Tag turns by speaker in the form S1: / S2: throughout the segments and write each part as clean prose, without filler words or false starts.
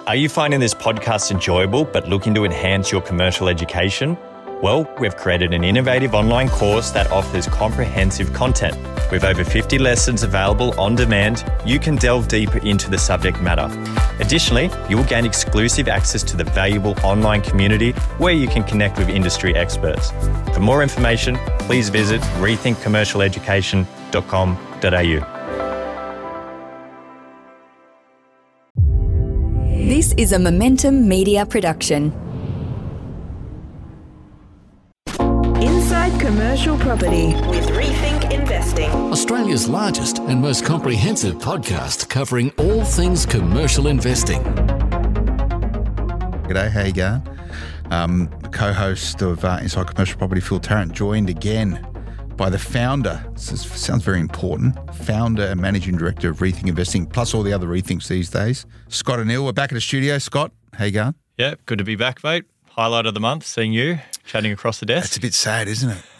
S1: Are you finding this podcast enjoyable but looking to enhance your commercial education? Well, we've created an innovative online course that offers comprehensive content. With over 50 lessons available on demand, you can delve deeper into the subject matter. Additionally, you'll gain exclusive access to the valuable online community where you can connect with industry experts. For more information, please visit rethinkcommercialeducation.com.au.
S2: This is a Momentum Media production.
S3: Inside Commercial Property with Rethink Investing.
S4: Australia's largest and most comprehensive podcast covering all things commercial investing.
S5: G'day, how you going? Co-host of Inside Commercial Property, Phil Tarrant, joined again by the founder, this sounds very important, founder and managing director of Rethink Investing, plus all the other rethinks these days, Scott O'Neill. We're back at the studio. Scott, how you going?
S1: Yeah, good to be back, mate. Highlight of the month, seeing you chatting across the desk.
S5: It's a bit sad, isn't it?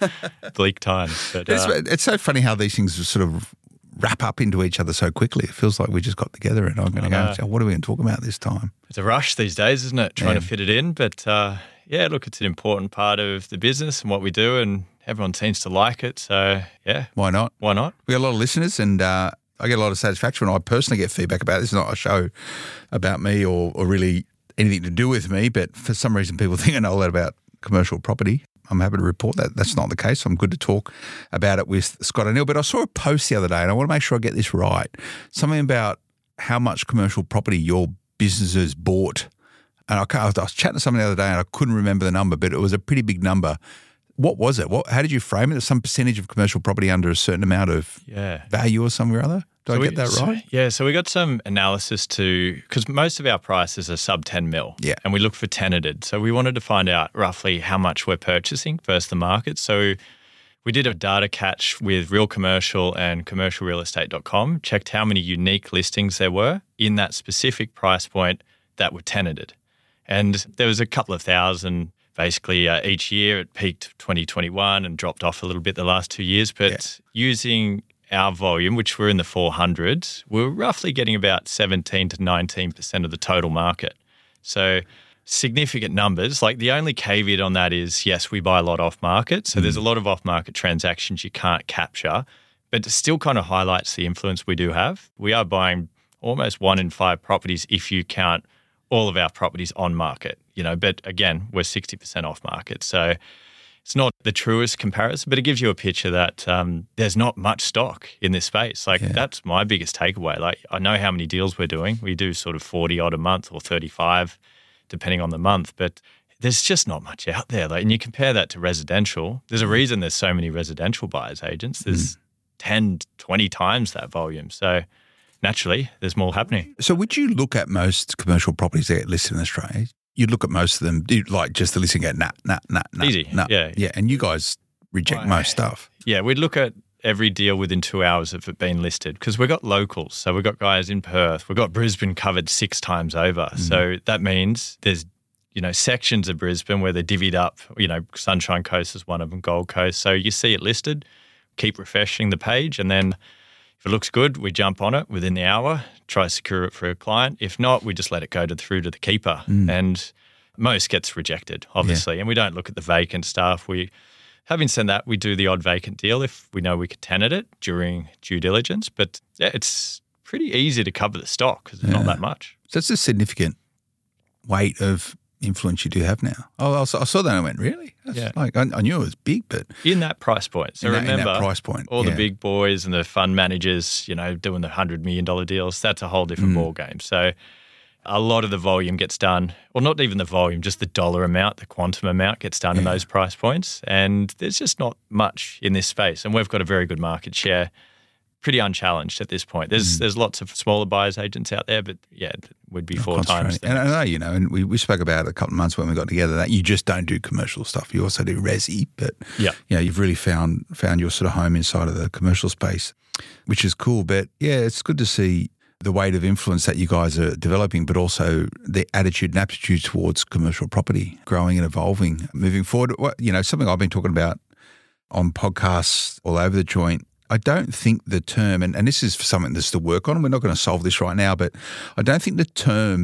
S1: Bleak times. But,
S5: it's so funny how these things sort of wrap up into each other so quickly. It feels like we just got together and I'm going to go, what are we going to talk about this time?
S1: It's a rush these days, isn't it? Trying to fit it in. But yeah, look, it's an important part of the business and what we do, and everyone seems to like it. So yeah.
S5: Why not?
S1: Why not?
S5: We got a lot of listeners and I get a lot of satisfaction when I personally get feedback about it. This is not a show about me or really anything to do with me, but for some reason people think I know a lot about commercial property. I'm happy to report that that's not the case. I'm good to talk about it with Scott O'Neill. But I saw a post the other day and I want to make sure I get this right. Something about how much commercial property your businesses bought. And I was chatting to someone the other day and I couldn't remember the number, but it was a pretty big number. What was it? How did you frame it? Some percentage of commercial property under a certain amount of value or somewhere or other? Did I get that right?
S1: So we got some analysis because most of our prices are sub 10 mil.
S5: Yeah.
S1: And we look for tenanted. So we wanted to find out roughly how much we're purchasing versus the market. So we did a data catch with Real Commercial and commercialrealestate.com, checked how many unique listings there were in that specific price point that were tenanted. And there was a couple of thousand. Basically, each year it peaked 2021 and dropped off a little bit the last 2 years. But using our volume, which we're in the 400s, we're roughly getting about 17 to 19% of the total market. So significant numbers. Like the only caveat on that is, yes, we buy a lot off market. So there's a lot of off market transactions you can't capture, but it still kind of highlights the influence we do have. We are buying almost 1 in 5 properties if you count all of our properties on market, but again, we're 60% off market. So it's not the truest comparison, but it gives you a picture that there's not much stock in this space. That's my biggest takeaway. I know how many deals we're doing. We do sort of 40 odd a month or 35, depending on the month, but there's just not much out there. And you compare that to residential. There's a reason there's so many residential buyers agents. There's 10, 20 times that volume. So naturally, there's more happening.
S5: So would you look at most commercial properties that get listed in Australia? You'd look at most of them, like just the listing at nah.
S1: Easy.
S5: Yeah, and you guys reject most stuff.
S1: Yeah, we'd look at every deal within 2 hours of it being listed because we've got locals. So we've got guys in Perth. We've got Brisbane covered 6 times over. So that means there's, sections of Brisbane where they're divvied up. Sunshine Coast is one of them, Gold Coast. So you see it listed, keep refreshing the page, and then if it looks good, we jump on it within the hour, try to secure it for a client. If not, we just let it go through to the keeper. And most gets rejected, obviously. And we don't look at the vacant stuff. Having said that, we do the odd vacant deal if we know we could tenant it during due diligence. But yeah, it's pretty easy to cover the stock because it's not that much.
S5: So it's a significant weight of influence you do have now. I saw that and I went, really? I knew it was big, but
S1: in that price point. So remember,
S5: in that price point,
S1: all the big boys and the fund managers, doing the $100 million deals, that's a whole different ball game. So a lot of the volume gets done, well, not even the volume, just the dollar amount, the quantum amount gets done in those price points. And there's just not much in this space. And we've got a very good market share, pretty unchallenged at this point. There's lots of smaller buyers agents out there, but would be 4 times.
S5: And I know, and we spoke about it a couple of months when we got together that you just don't do commercial stuff. You also do resi, but you've really found your sort of home inside of the commercial space, which is cool. But yeah, it's good to see the weight of influence that you guys are developing, but also the attitude and aptitude towards commercial property growing and evolving moving forward. Something I've been talking about on podcasts all over the joint. I don't think the term, and this is something that's to work on, we're not going to solve this right now, but I don't think the term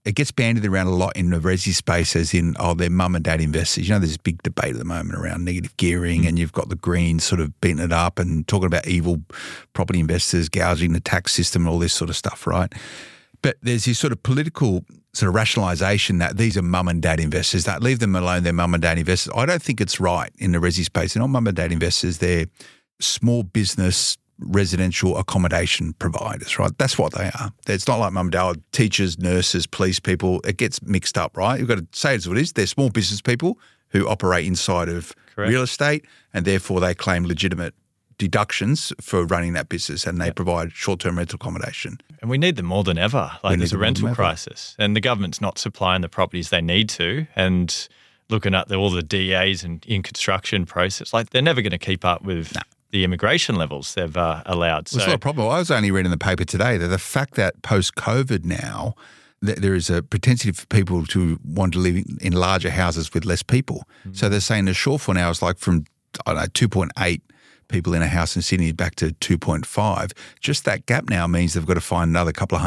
S5: it gets bandied around a lot in the resi space as in, they're mum and dad investors. There's this big debate at the moment around negative gearing and you've got the Greens sort of beating it up and talking about evil property investors, gouging the tax system and all this sort of stuff, right? But there's this sort of political sort of rationalisation that these are mum and dad investors, that leave them alone, they're mum and dad investors. I don't think it's right in the resi space. They're not mum and dad investors, they're small business residential accommodation providers, right? That's what they are. It's not like mum and dad, teachers, nurses, police people. It gets mixed up, right? You've got to say it's what it is. They're small business people who operate inside of real estate and therefore they claim legitimate deductions for running that business and they provide short-term rental accommodation.
S1: And we need them more than ever. There's a rental crisis and the government's not supplying the properties they need to, and looking at all the DAs and in construction process, they're never going to keep up with the immigration levels they've allowed.
S5: It's not a problem. I was only reading the paper today that the fact that post-COVID now there is a propensity for people to want to live in larger houses with less people. So they're saying the shortfall now is from, 2.8 people in a house in Sydney back to 2.5. Just that gap now means they've got to find another couple of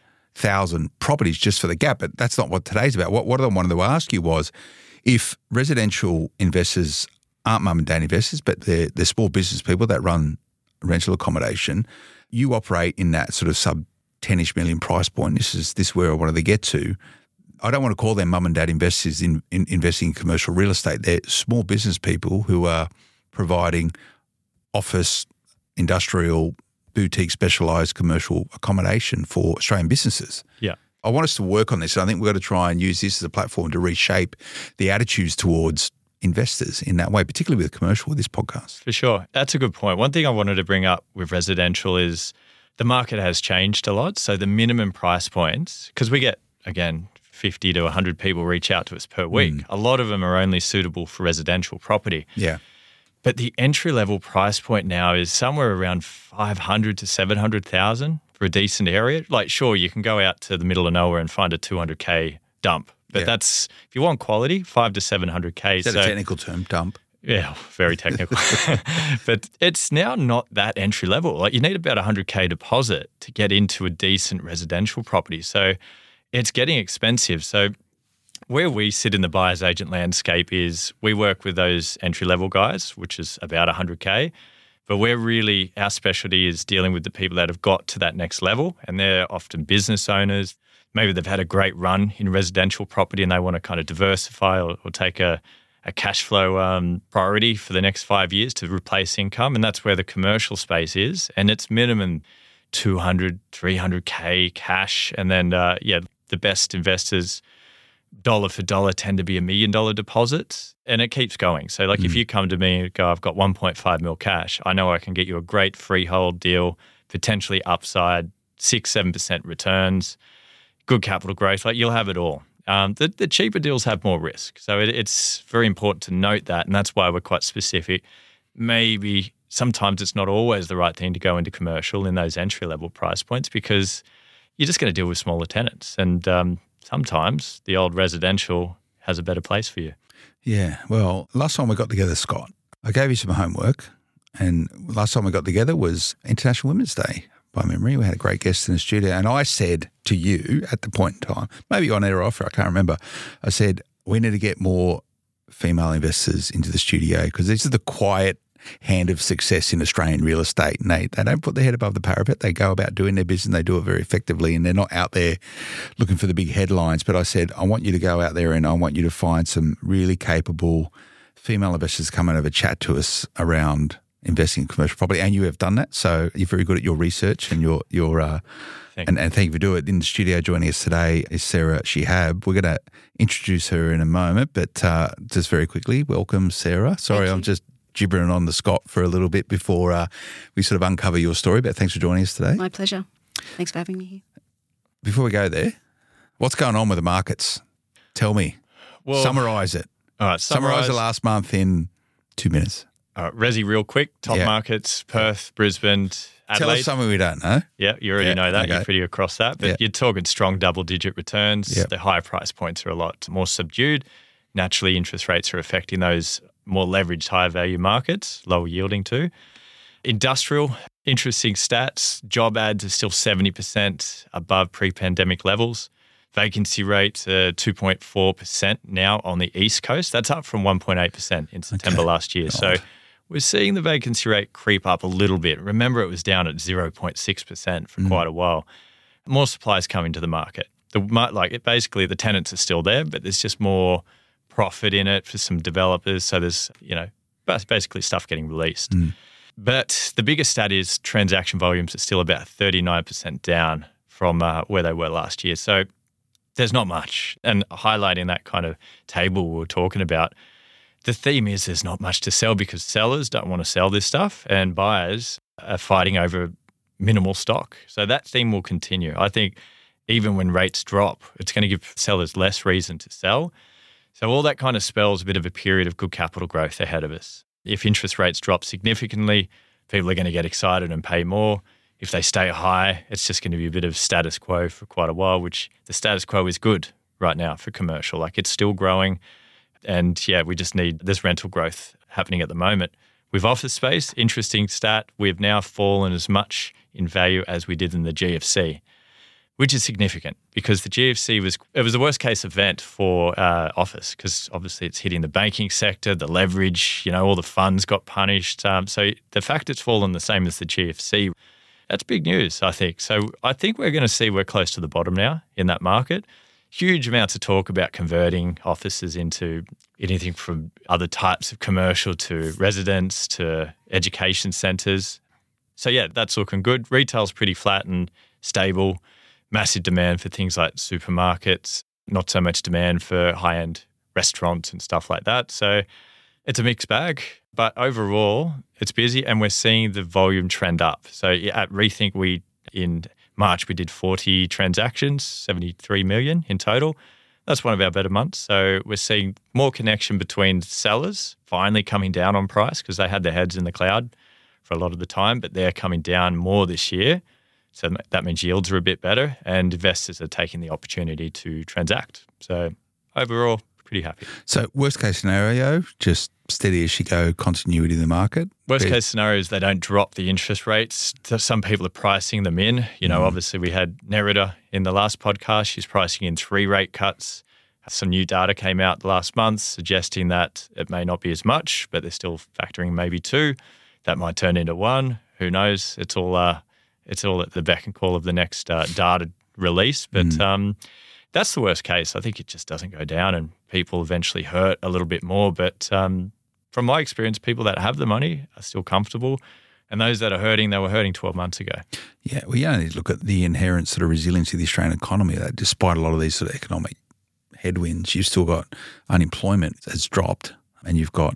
S5: 100,000 properties just for the gap. But that's not what today's about. What I wanted to ask you was, if residential investors aren't mum and dad investors, but they're small business people that run rental accommodation, you operate in that sort of sub 10-ish million price point. This is where I wanted to get to. I don't want to call them mum and dad investors in investing in commercial real estate. They're small business people who are providing office, industrial, boutique, specialised commercial accommodation for Australian businesses.
S1: Yeah.
S5: I want us to work on this. I think we've got to try and use this as a platform to reshape the attitudes towards investors in that way, particularly with commercial, with this podcast.
S1: For sure. That's a good point. One thing I wanted to bring up with residential is the market has changed a lot. So the minimum price points, because we get, again, 50 to 100 people reach out to us per week. A lot of them are only suitable for residential property.
S5: Yeah.
S1: But the entry-level price point now is somewhere around 500 to 700,000 for a decent area. Sure, you can go out to the middle of nowhere and find a 200K dump. But that's, if you want quality, 500 to 700K.
S5: Is that a technical term, dump?
S1: Yeah, very technical. But it's now not that entry level. You need about 100K deposit to get into a decent residential property. So it's getting expensive. So where we sit in the buyer's agent landscape is we work with those entry-level guys, which is about 100K. But our specialty is dealing with the people that have got to that next level, and they're often business owners. Maybe they've had a great run in residential property and they want to kind of diversify or take a cash flow priority for the next 5 years to replace income. And that's where the commercial space is. And it's minimum 200, 300K cash. And then, the best investors, dollar for dollar, tend to be $1 million deposits. And it keeps going. So if you come to me and go, I've got 1.5 mil cash, I know I can get you a great freehold deal, potentially upside, 6-7% returns, good capital growth. You'll have it all. The cheaper deals have more risk. So it's very important to note that. And that's why we're quite specific. Maybe sometimes it's not always the right thing to go into commercial in those entry-level price points because you're just going to deal with smaller tenants. And sometimes the old residential has a better place for you.
S5: Yeah. Well, last time we got together, Scott, I gave you some homework. And last time we got together was International Women's Day. By memory, we had a great guest in the studio, and I said to you at the point in time, maybe on air or off, I can't remember, I said, we need to get more female investors into the studio because this is the quiet hand of success in Australian real estate, and they don't put their head above the parapet. They go about doing their business, and they do it very effectively, and they're not out there looking for the big headlines. But I said, I want you to go out there and I want you to find some really capable female investors come and have a chat to us around investing in commercial property, and you have done that. So you're very good at your research and your and thank you for doing it. In the studio joining us today is Sarah Shihab. We're going to introduce her in a moment, but just very quickly, welcome, Sarah. Sorry, I'm just gibbering on the Scott for a little bit before we sort of uncover your story, but thanks for joining us today.
S6: My pleasure. Thanks for having me here.
S5: Before we go there, what's going on with the markets? Tell me. Well, summarise it.
S1: All right.
S5: Summarise the last month in 2 minutes.
S1: All right, resi real quick, top markets, Perth, Brisbane, Adelaide.
S5: Tell us something we don't know.
S1: Yeah, you already know that. Okay. You're pretty across that. But you're talking strong double-digit returns. The higher price points are a lot more subdued. Naturally, interest rates are affecting those more leveraged, higher-value markets, lower yielding too. Industrial, interesting stats. Job ads are still 70% above pre-pandemic levels. Vacancy rates are 2.4% now on the East Coast. That's up from 1.8% in September last year. So we're seeing the vacancy rate creep up a little bit. Remember, it was down at 0.6% for quite a while. More supply is coming to the market. Basically, the tenants are still there, but there's just more profit in it for some developers. So there's, basically stuff getting released. But the biggest stat is transaction volumes are still about 39% down from where they were last year. So there's not much. And highlighting that kind of table we were talking about, the theme is there's not much to sell because sellers don't want to sell this stuff and buyers are fighting over minimal stock. So that theme will continue. I think even when rates drop, it's going to give sellers less reason to sell. So all that kind of spells a bit of a period of good capital growth ahead of us. If interest rates drop significantly, people are going to get excited and pay more. If they stay high, it's just going to be a bit of status quo for quite a while, which the status quo is good right now for commercial. Like it's still growing. And we just need this rental growth happening at the moment. With office space, interesting stat, we've now fallen as much in value as we did in the GFC, which is significant because the GFC was the worst case event for office because obviously it's hitting the banking sector, the leverage, all the funds got punished. So the fact it's fallen the same as the GFC, that's big news, I think. So I think we're going to see we're close to the bottom now in that market. Huge amounts of talk about converting offices into anything from other types of commercial to residence to education centres. So that's looking good. Retail's pretty flat and stable. Massive demand for things like supermarkets, not so much demand for high-end restaurants and stuff like that. So it's a mixed bag, but overall it's busy and we're seeing the volume trend up. So at Rethink, in March we did 40 transactions, 73 million in total. That's one of our better months. So we're seeing more connection between sellers finally coming down on price because they had their heads in the cloud for a lot of the time, but they're coming down more this year. So that means yields are a bit better and investors are taking the opportunity to transact. So overall, pretty happy. So
S5: worst case scenario, just steady as she go, continuity in the market?
S1: Worst case scenario is they don't drop the interest rates. Some people are pricing them in. Obviously we had Nerida in the last podcast. She's pricing in 3 rate cuts. Some new data came out last month suggesting that it may not be as much, but they're still factoring maybe 2. That might turn into 1. Who knows? It's all at the beck and call of the next data release. But that's the worst case. I think it just doesn't go down and people eventually hurt a little bit more. But from my experience, people that have the money are still comfortable. And those that are hurting, they were hurting 12 months ago.
S5: Yeah, well, you only look at the inherent sort of resilience of the Australian economy. That despite a lot of these sort of economic headwinds, you've still got unemployment has dropped and you've got,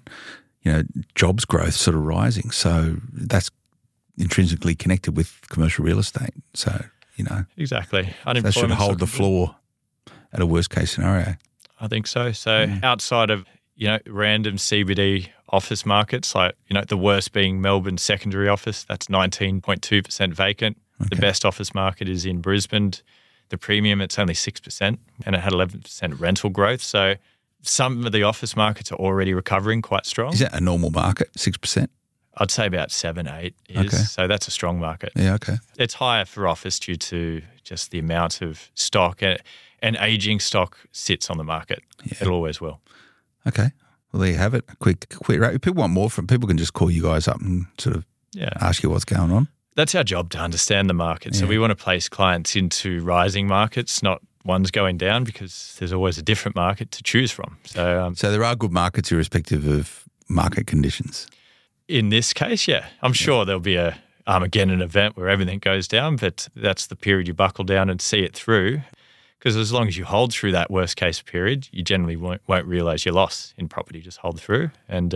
S5: jobs growth sort of rising. So that's intrinsically connected with commercial real estate. So,
S1: Exactly.
S5: That should hold the floor at a worst case scenario.
S1: I think so. So outside of, random CBD office markets, like, the worst being Melbourne secondary office, that's 19.2% vacant. Okay. The best office market is in Brisbane. The premium, it's only 6% and it had 11% rental growth. So some of the office markets are already recovering quite strong.
S5: Is that a normal market, 6%?
S1: I'd say about 7-8 is.
S5: Okay.
S1: So that's a strong market.
S5: Yeah, okay.
S1: It's higher for office due to just the amount of stock and aging stock sits on the market. Yeah. It always will.
S5: Okay. Well, there you have it. A quick rate. If people want more from people can just call you guys up and sort of ask you what's going on.
S1: That's our job, to understand the market. Yeah. So we want to place clients into rising markets, not ones going down, because there's always a different market to choose from. So there
S5: are good markets irrespective of market conditions.
S1: In this case, I'm sure there'll be a Armageddon event where everything goes down, but that's the period you buckle down and see it through. Because as long as you hold through that worst case period, you generally won't realise your loss in property. Just hold through, and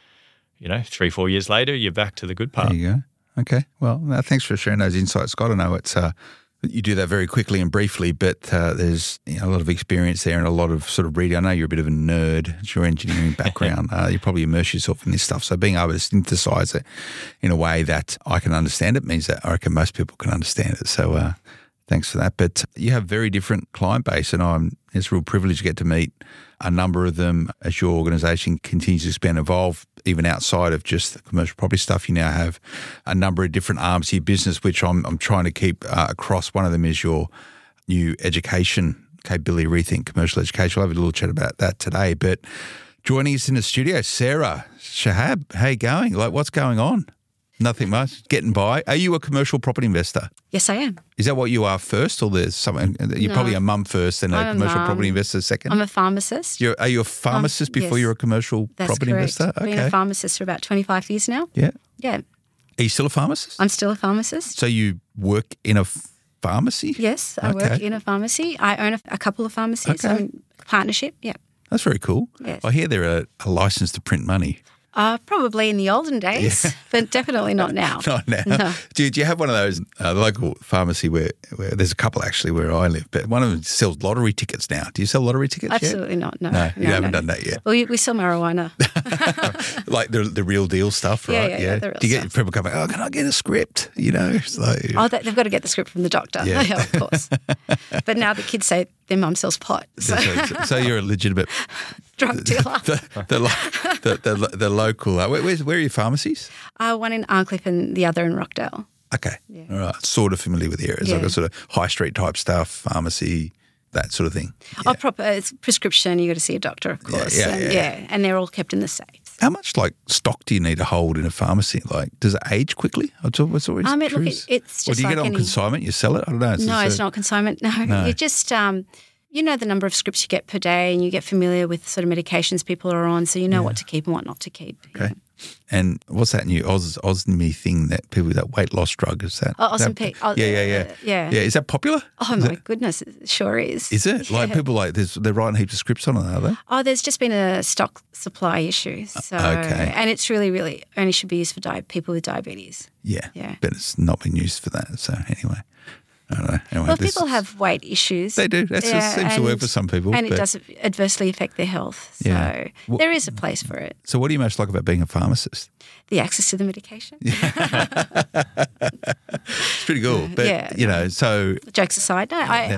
S1: 3-4 years later, you're back to the good part.
S5: There you go. Okay. Well, thanks for sharing those insights, Scott. I know it's you do that very quickly and briefly, but there's a lot of experience there and a lot of sort of reading. I know you're a bit of a nerd. It's your engineering background. You probably immerse yourself in this stuff. So being able to synthesize it in a way that I can understand it means that I reckon most people can understand it. So thanks for that. But you have very different client base, and it's a real privilege to get to meet a number of them as your organisation continues to expand and evolve, even outside of just the commercial property stuff. You now have a number of different arms to your business, which I'm trying to keep across. One of them is your new education Billy Rethink Commercial Education. We'll have a little chat about that today. But joining us in the studio, Sarah Shahab. How you going? Like, what's going on? Nothing much. Getting by. Are you a commercial property investor?
S6: Yes, I am.
S5: Is that what you are first, or there's something? You're probably a mum first and a commercial property investor second?
S6: I'm a pharmacist.
S5: Are you a pharmacist before
S6: yes.
S5: you're a commercial
S6: That's
S5: property
S6: correct.
S5: investor?
S6: Been a pharmacist for about 25 years now.
S5: Yeah.
S6: Yeah.
S5: Are you still a pharmacist?
S6: I'm still a pharmacist.
S5: So you work in a pharmacy?
S6: Yes, I work in a pharmacy. I own a couple of pharmacies.
S5: Okay.
S6: I'm in partnership, yeah.
S5: That's very cool.
S6: Yes.
S5: I hear they're a license to print money.
S6: Probably in the olden days, but definitely not now.
S5: Not now.
S6: No.
S5: Do you have one of those local pharmacy where there's a couple actually where I live, but one of them sells lottery tickets now. Do you sell lottery tickets
S6: Absolutely not. No,
S5: No, you haven't done that yet.
S6: Well, we sell marijuana.
S5: Like the real deal stuff, right?
S6: Yeah, the real
S5: Do you get
S6: stuff.
S5: people coming, oh, can I get a script? You know, it's like,
S6: They've got to get the script from the doctor.
S5: Yeah.
S6: Yeah, of course. But now the kids say their mum sells pot.
S5: so you're a legitimate
S6: Drug dealer.
S5: the local. Where are your pharmacies?
S6: One in Arncliffe and the other in Rockdale.
S5: Okay, all right. Sort of familiar with the areas, like
S6: Yeah.
S5: a sort of high street type stuff, pharmacy, that sort of thing.
S6: Oh, proper. It's prescription. You got to see a doctor, of course.
S5: yeah.
S6: And they're all kept in the safes.
S5: How much like stock do you need to hold in a pharmacy? Like, does it age quickly? What's always
S6: Look,
S5: curious.
S6: it's
S5: Or
S6: just
S5: do you
S6: like
S5: get it on
S6: any.
S5: consignment? You sell it? I don't know.
S6: No, it's not consignment. No. You just, you know the number of scripts you get per day and you get familiar with sort of medications people are on, so you know what to keep and what not to keep.
S5: Okay. And what's that new Osme thing that people that weight loss drug is that?
S6: Ozempic.
S5: Yeah. Is that popular?
S6: Oh, my goodness, it sure is.
S5: Is it? Like people they're writing heaps of scripts on it, are they?
S6: Oh, there's just been a stock supply issue. So,
S5: Okay.
S6: And it's really only should be used for people with diabetes.
S5: Yeah.
S6: Yeah.
S5: But it's not been used for that. So anyway, I don't know. Anyway,
S6: Well, people have weight issues.
S5: They do. That seems to work for some people.
S6: And it
S5: but-
S6: does adversely affect their health. So
S5: Yeah. Well-
S6: there is a place for it.
S5: So what do you most like about being a pharmacist?
S6: The access to the medication.
S5: It's pretty cool. But,
S6: Yeah.
S5: you know, so
S6: Jokes aside, no,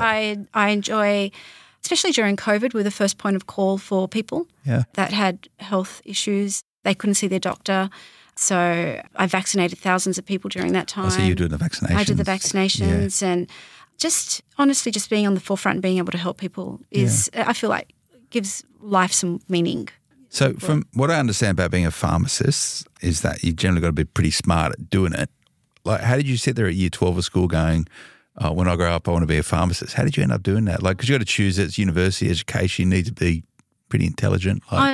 S6: I enjoy, especially during COVID, we're the first point of call for people
S5: Yeah.
S6: that had health issues. They couldn't see their doctor. So I vaccinated thousands of people during that time.
S5: so you're doing the vaccinations.
S6: I did the vaccinations and just honestly just being on the forefront and being able to help people is, I feel like, gives life some meaning.
S5: So from what I understand about being a pharmacist is that you generally got to be pretty smart at doing it. Like, how did you sit there at year 12 of school going, oh, when I grow up, I want to be a pharmacist? How did you end up doing that? Like, because you got to choose it's university education, you need to be pretty intelligent. Like,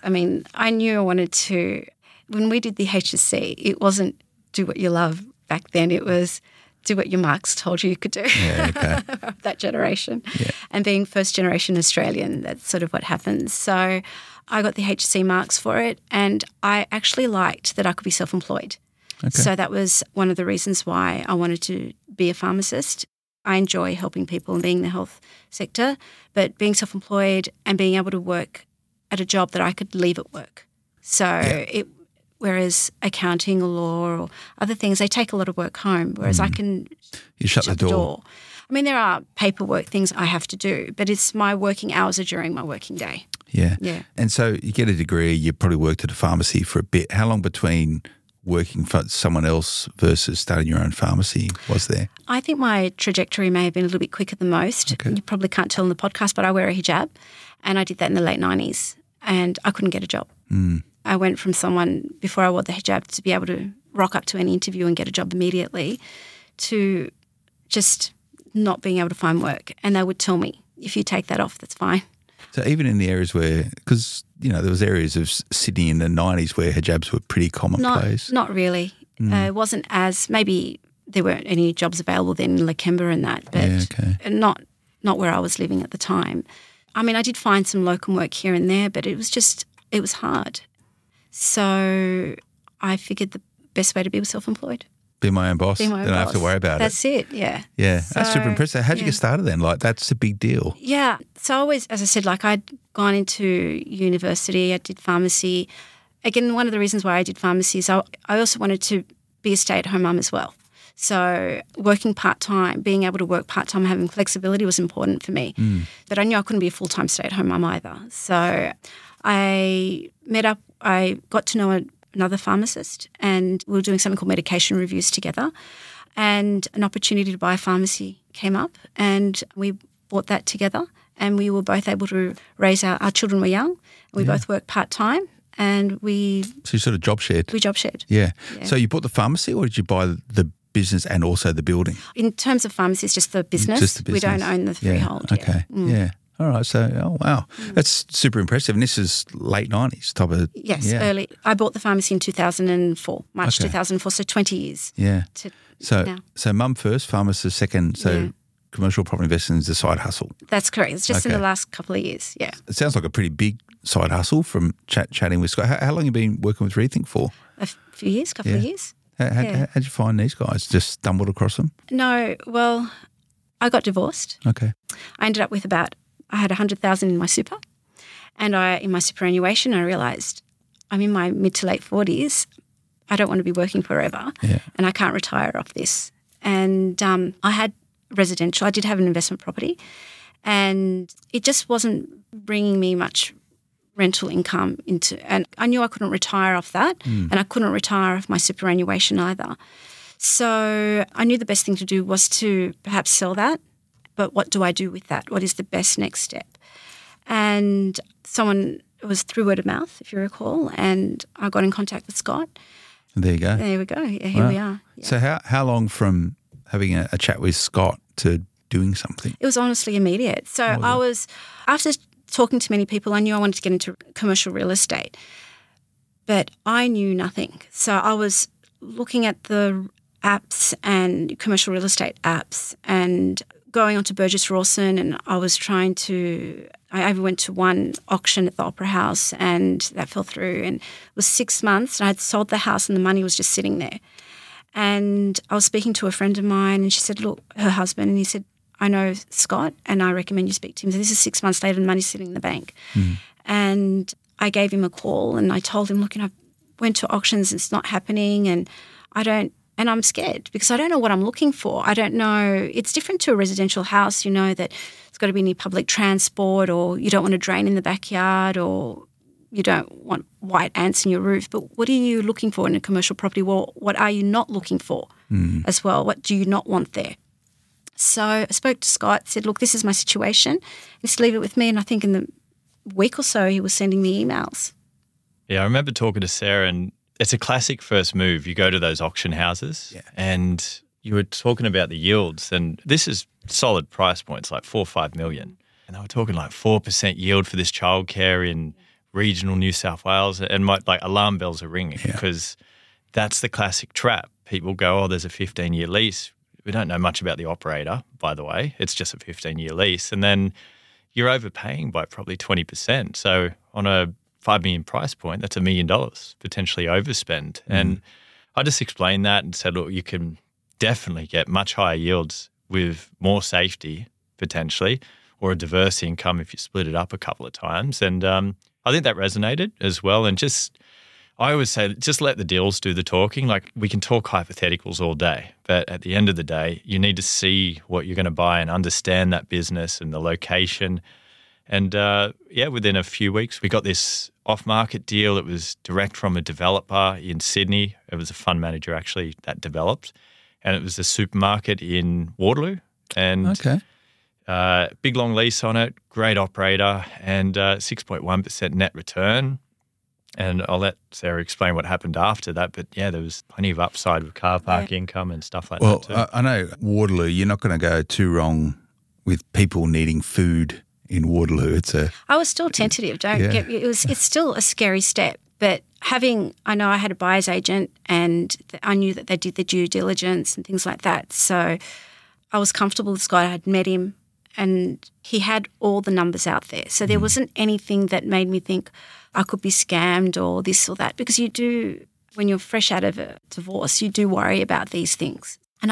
S6: I knew I wanted to, when we did the HSC, it wasn't do what you love back then. It was do what your marks told you could do.
S5: yeah, okay.
S6: Of that generation. Yeah. And being first generation Australian, that's sort of what happens. So I got the HSC marks for it and I actually liked that I could be self-employed.
S5: Okay.
S6: So that was one of the reasons why I wanted to be a pharmacist. I enjoy helping people and being in the health sector, but being self-employed and being able to work at a job that I could leave at work. So whereas accounting or law or other things, they take a lot of work home, whereas I can
S5: You shut the door.
S6: I mean, there are paperwork things I have to do, but it's my working hours are during my working day.
S5: Yeah.
S6: Yeah.
S5: And so you get a degree, you probably worked at a pharmacy for a bit. How long between working for someone else versus starting your own pharmacy was there?
S6: I think my trajectory may have been a little bit quicker than most.
S5: Okay.
S6: You probably can't tell in the podcast, but I wear a hijab and I did that in the late 90s and I couldn't get a job. I went from someone before I wore the hijab to be able to rock up to any interview and get a job immediately to just not being able to find work. And they would tell me, if you take that off, that's fine.
S5: So even in the areas where, because, you know, there was areas of Sydney in the 90s where hijabs were pretty commonplace.
S6: Not really. It wasn't as, maybe there weren't any jobs available then in Lakemba and that, but not where I was living at the time. I mean, I did find some locum work here and there, but it was hard. So I figured the best way to be self-employed.
S5: Be my own boss.
S6: Be my own
S5: Then I
S6: boss.
S5: have to worry about
S6: That's it, yeah.
S5: Yeah, that's super
S6: So,
S5: impressive. How'd you get started then? Like, that's a big deal.
S6: Yeah. So I always, as I said, like I'd gone into university, I did pharmacy. Again, one of the reasons why I did pharmacy is I also wanted to be a stay-at-home mum as well. So working part-time, being able to work part-time, having flexibility was important for me. But I knew I couldn't be a full-time stay-at-home mum either. So I got to know another pharmacist and we were doing something called medication reviews together and an opportunity to buy a pharmacy came up and we bought that together, and we were both able to raise our children were young. We both worked part-time, and we
S5: So you sort of job shared?
S6: we job shared.
S5: Yeah. So you bought the pharmacy, or did you buy the business and also the building?
S6: In terms of pharmacy, it's just the business.
S5: Just the business.
S6: We don't own the freehold.
S5: Yeah. Okay. Yeah. All right. So, oh, wow. That's super impressive. And this is late 90s type of...
S6: Yes,
S5: yeah.
S6: early. I bought the pharmacy in 2004, March
S5: Okay.
S6: 2004, so 20 years.
S5: Yeah.
S6: To
S5: So,
S6: now.
S5: so mum first, pharmacist second. So
S6: Yeah.
S5: commercial property investing is a side hustle.
S6: That's correct. It's just in
S5: Okay.
S6: the last couple of years, yeah.
S5: It sounds like a pretty big side hustle from chatting with Scott. How long have you been working with Rethink for?
S6: A few years, couple of years.
S5: How'd you find these guys? Just stumbled across them?
S6: No, well, I got divorced.
S5: Okay.
S6: I ended up with I had 100,000 in my super, and in my superannuation, I realised I'm in my mid to late 40s. I don't want to be working forever, and I can't retire off this. And I had residential. I did have an investment property, and it just wasn't bringing me much rental income and I knew I couldn't retire off that, and I couldn't retire off my superannuation either. So I knew the best thing to do was to perhaps sell that. But what do I do with that? What is the best next step? And it was through word of mouth, if you recall, and I got in contact with Scott.
S5: There you go.
S6: There we go. Yeah, here we are. Yeah.
S5: So how long from having a chat with Scott to doing something?
S6: It was honestly immediate. So after talking to many people, I knew I wanted to get into commercial real estate, but I knew nothing. So I was looking at the apps and commercial real estate apps and going on to Burgess Rawson, and I even went to one auction at the Opera House, and that fell through, and it was 6 months, and I had sold the house and the money was just sitting there. And I was speaking to a friend of mine, and she said, look, her husband, and he said, I know Scott and I recommend you speak to him. So this is 6 months later and money's sitting in the bank. And I gave him a call and I told him, look, I went to auctions, it's not happening, and I'm scared because I don't know what I'm looking for. I don't know. It's different to a residential house. You know that it's got to be near public transport, or you don't want a drain in the backyard, or you don't want white ants in your roof. But what are you looking for in a commercial property? Well, what are you not looking for as well? What do you not want there? So I spoke to Scott, said, look, this is my situation. Just leave it with me. And I think in the week or so he was sending me emails.
S1: Yeah, I remember talking to Sarah, and it's a classic first move. You go to those auction houses and you were talking about the yields, and this is solid price points, like 4 or 5 million. And they were talking like 4% yield for this childcare in regional New South Wales, and my alarm bells are ringing because that's the classic trap. People go, oh, there's a 15-year lease. We don't know much about the operator, by the way. It's just a 15-year lease. And then you're overpaying by probably 20%. So on a $5 million price point, that's $1 million potentially overspend. And I just explained that and said, look, you can definitely get much higher yields with more safety potentially, or a diverse income if you split it up a couple of times. And I think that resonated as well. And I always say, just let the deals do the talking. Like, we can talk hypotheticals all day, but at the end of the day, you need to see what you're going to buy and understand that business and the location. And within a few weeks, we got this off-market deal. It was direct from a developer in Sydney. It was a fund manager actually that developed, and it was a supermarket in Waterloo. And big long lease on it, great operator, and 6.1% net return. And I'll let Sarah explain what happened after that. But yeah, there was plenty of upside with car park income and stuff like that too.
S5: Well, I know Waterloo, you're not going to go too wrong with people needing food in Waterloo.
S6: I was still tentative. It's still a scary step. But I know I had a buyer's agent, and I knew that they did the due diligence and things like that. So I was comfortable with Scott. I had met him, and he had all the numbers out there. So there wasn't anything that made me think I could be scammed or this or that, because you do, when you're fresh out of a divorce, you do worry about these things. And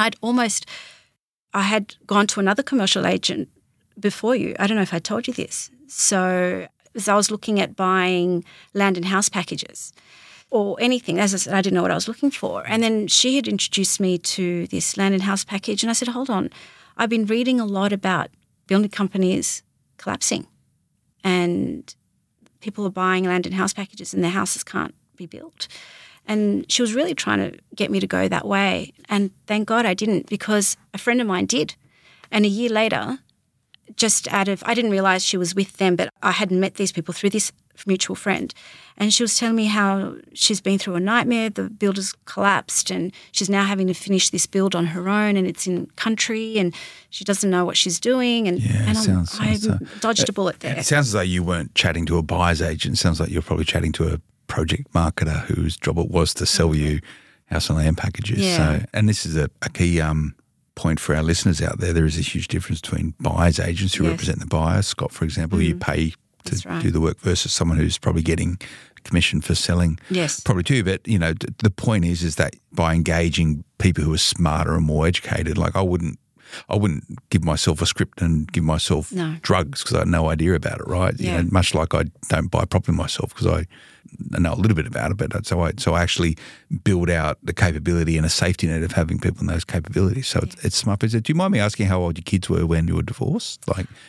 S6: I had gone to another commercial agent before you. I don't know if I told you this. So as I was looking at buying land and house packages or anything, as I said, I didn't know what I was looking for. And then she had introduced me to this land and house package, and I said, hold on, I've been reading a lot about building companies collapsing, and people are buying land and house packages and their houses can't be built. And she was really trying to get me to go that way. And thank God I didn't, because a friend of mine did. And a year later, just I didn't realise she was with them, but I hadn't met these people through this mutual friend. And she was telling me how she's been through a nightmare, the builder's collapsed and she's now having to finish this build on her own and it's in country and she doesn't know what she's doing. And I dodged a bullet there.
S5: It sounds as though you weren't chatting to a buyer's agent. It sounds like you're probably chatting to a project marketer whose job it was to sell you house and land packages.
S6: Yeah.
S5: So, and this is a key point for our listeners out there. There is a huge difference between buyer's agents who represent the buyer. Scott, for example, you pay to do the work versus someone who's probably getting commission for selling.
S6: Yes.
S5: Probably too. But, you know, the point is that by engaging people who are smarter and more educated, like I wouldn't give myself a script and give myself drugs because I had no idea about it, right?
S6: Yeah.
S5: You know, much like I don't buy property myself because I know a little bit about it, but so I actually build out the capability and a safety net of having people in those capabilities. So it's smart. Do you mind me asking how old your kids were when you were divorced?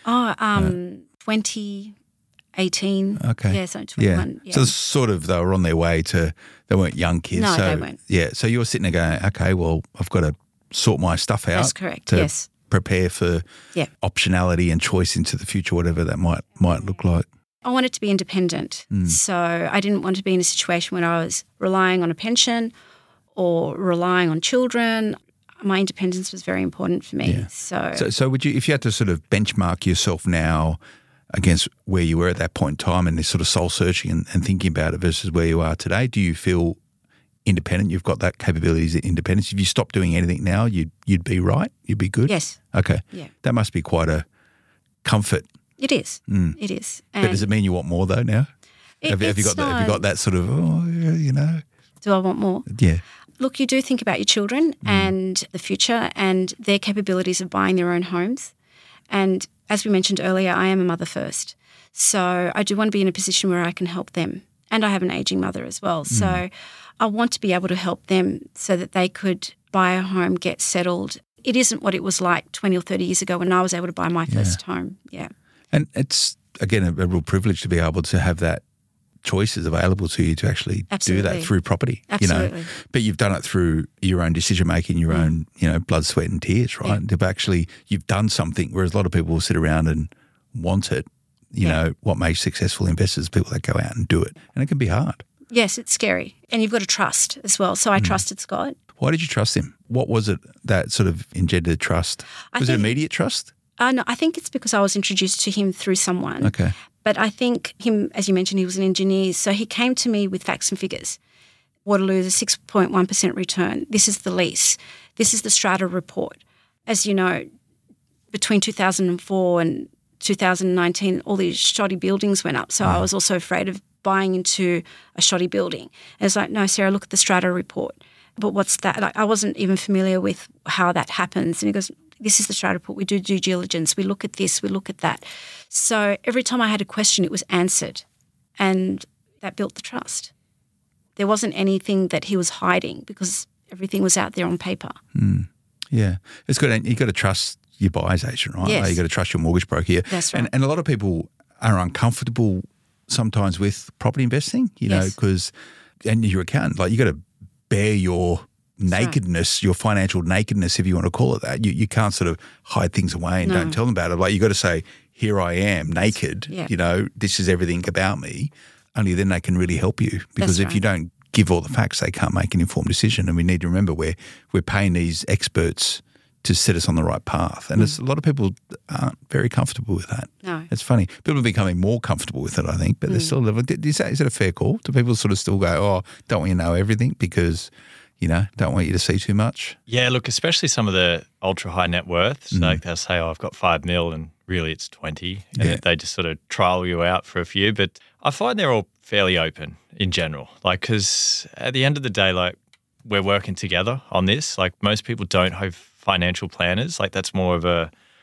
S6: 2018.
S5: Okay.
S6: Yeah, so 21. Yeah.
S5: So sort of they were on their way to, they weren't young kids.
S6: No,
S5: so,
S6: they weren't.
S5: Yeah. So you were sitting there going, okay, well, I've got to sort my stuff out.
S6: That's correct,
S5: to
S6: yes.
S5: prepare for optionality and choice into the future, whatever that might look like.
S6: I wanted to be independent. So I didn't want to be in a situation where I was relying on a pension or relying on children. My independence was very important for me.
S5: Yeah.
S6: So
S5: would you, if you had to sort of benchmark yourself now against where you were at that point in time and this sort of soul searching and thinking about it versus where you are today, do you feel independent? You've got that capabilities of independence. If you stopped doing anything now, you'd be right? You'd be good?
S6: Yes.
S5: Okay.
S6: Yeah.
S5: That must be quite a comfort.
S6: It is. It is.
S5: But does it mean you want more though now? Have you got that sort of,
S6: do I want more?
S5: Yeah.
S6: Look, you do think about your children and the future and their capabilities of buying their own homes. And as we mentioned earlier, I am a mother first. So I do want to be in a position where I can help them. And I have an aging mother as well. So I want to be able to help them so that they could buy a home, get settled. It isn't what it was like 20 or 30 years ago when I was able to buy my first home. Yeah.
S5: And it's, again, a real privilege to be able to have that choices available to you to actually do that through property.
S6: Absolutely.
S5: You know, but you've done it through your own decision making, your own, blood, sweat and tears, right? Yeah. You've done something, whereas a lot of people will sit around and want it. You know, what makes successful investors people that go out and do it. And it can be hard.
S6: Yes, it's scary. And you've got to trust as well. So I trusted Scott.
S5: Why did you trust him? What was it that sort of engendered trust? Was it immediate trust?
S6: No, I think it's because I was introduced to him through someone.
S5: Okay. But
S6: I think him, as you mentioned, he was an engineer. So he came to me with facts and figures. Waterloo is a 6.1% return. This is the lease. This is the strata report. As you know, between 2004 and 2019, all these shoddy buildings went up. So I was also afraid of buying into a shoddy building. And it's like, no, Sarah, look at the strata report. But what's that? Like, I wasn't even familiar with how that happens. And he goes, this is the strata report. We do due diligence. We look at this. We look at that. So every time I had a question, it was answered. And that built the trust. There wasn't anything that he was hiding because everything was out there on paper.
S5: Yeah. It's good. And you've got to trust your buyer's agent, right?
S6: Yes.
S5: Like, you've got to trust your mortgage broker here.
S6: That's right.
S5: And a lot of people are uncomfortable sometimes with property investing, know, because, and your accountant, like, you got to bear your nakedness, your financial nakedness, if you want to call it that. You can't sort of hide things away and don't tell them about it. Like, you got to say, here I am, naked, this is everything about me. Only then they can really help you. Because if you don't give all the facts, they can't make an informed decision. And we need to remember we're paying these experts to set us on the right path. And a lot of people aren't very comfortable with that.
S6: No.
S5: It's funny. People are becoming more comfortable with it, I think, but they're still is that a fair call? Do people sort of still go, oh, don't want you to know everything because, don't want you to see too much?
S1: Yeah, look, especially some of the ultra-high net worths, like they'll say, oh, I've got 5 mil and really it's 20. And they just sort of trial you out for a few. But I find they're all fairly open in general. Like, because at the end of the day, like, we're working together on this. Like, most people don't have financial planners. Like, that's more of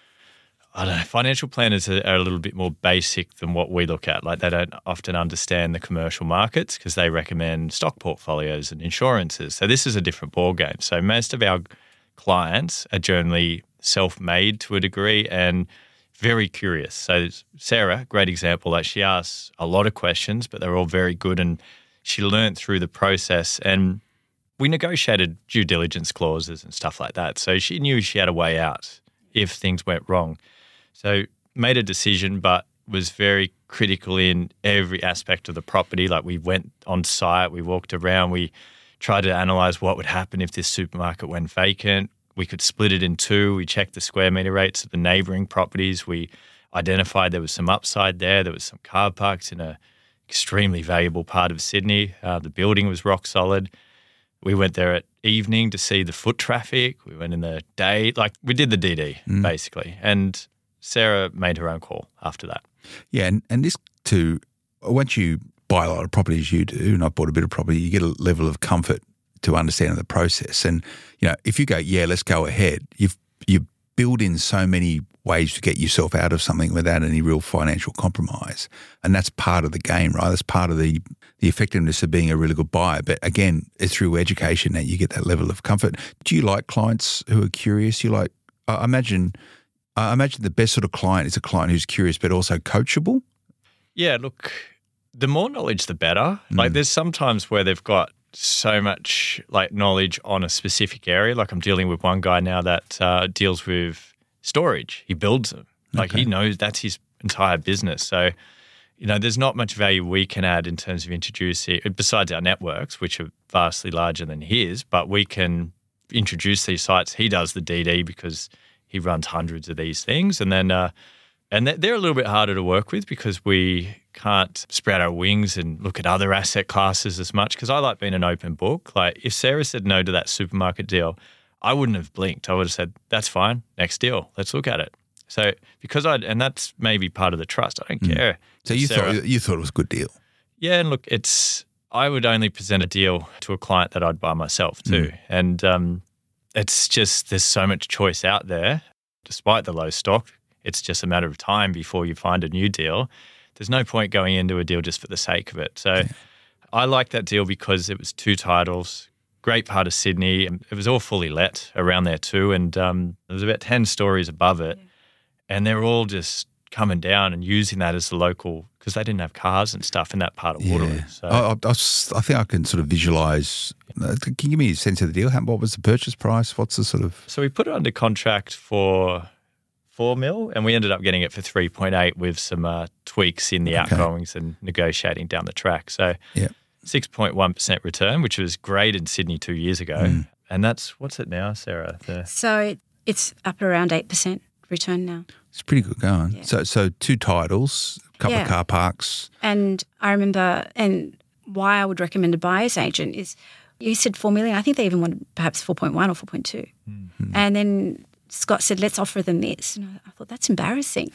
S1: financial planners are a little bit more basic than what we look at. Like, they don't often understand the commercial markets because they recommend stock portfolios and insurances. So this is a different ballgame. So most of our clients are generally self-made to a degree and very curious. So Sarah, great example, like, she asks a lot of questions, but they're all very good, and she learned through the process, and we negotiated due diligence clauses and stuff like that. So she knew she had a way out if things went wrong. So made a decision, but was very critical in every aspect of the property. Like we went on site, we walked around, we tried to analyse what would happen if this supermarket went vacant. We could split it in two. We checked the square metre rates of the neighbouring properties. We identified there was some upside there. There was some car parks in a extremely valuable part of Sydney. The building was rock solid. We went there at evening to see the foot traffic. We went in the day. Like we did the DD basically. And Sarah made her own call after that.
S5: Yeah, and this too, once you buy a lot of property as you do, and I bought a bit of property, you get a level of comfort to understand the process. And, if you go, yeah, let's go ahead, you build in so many ways to get yourself out of something without any real financial compromise. And that's part of the game, right? That's part of the effectiveness of being a really good buyer. But again, it's through education that you get that level of comfort. Do you like clients who are curious? I imagine the best sort of client is a client who's curious but also coachable.
S1: Yeah, look, the more knowledge, the better. Like there's sometimes where they've got so much like knowledge on a specific area. Like I'm dealing with one guy now that deals with storage. He builds them. Like he knows that's his entire business. So, there's not much value we can add in terms of introducing, besides our networks, which are vastly larger than his, but we can introduce these sites. He does the DD because he runs hundreds of these things. And then and they're a little bit harder to work with because we can't spread our wings and look at other asset classes as much, because I like being an open book. Like if Sarah said no to that supermarket deal, I wouldn't have blinked. I would have said, that's fine, next deal, let's look at it. So and that's maybe part of the trust. I don't care.
S5: So you thought it was a good deal?
S1: Yeah, and look, I would only present a deal to a client that I'd buy myself too. And it's just there's so much choice out there, despite the low stock. It's just a matter of time before you find a new deal. There's no point going into a deal just for the sake of it. So I like that deal because it was 2 titles, great part of Sydney. It was all fully let around there too. And there was about 10 stories above it. And they're all just coming down and using that as the local, because they didn't have cars and stuff in that part of Waterloo. So
S5: I think I can sort of visualise. Can you give me a sense of the deal? What was the purchase price? What's the sort of...
S1: So we put it under contract for $4 million, and we ended up getting it for 3.8 with some tweaks in the outgoings and negotiating down the track. So 6.1% return, which was great in Sydney 2 years ago. And what's it now, Sarah?
S6: So it's up around 8% return now.
S5: It's pretty good going. Yeah. So 2 titles, a couple of car parks.
S6: And I remember, and why I would recommend a buyer's agent is, you said 4 million. I think they even wanted perhaps 4.1 or 4.2. And then Scott said, let's offer them this. And I thought, that's embarrassing.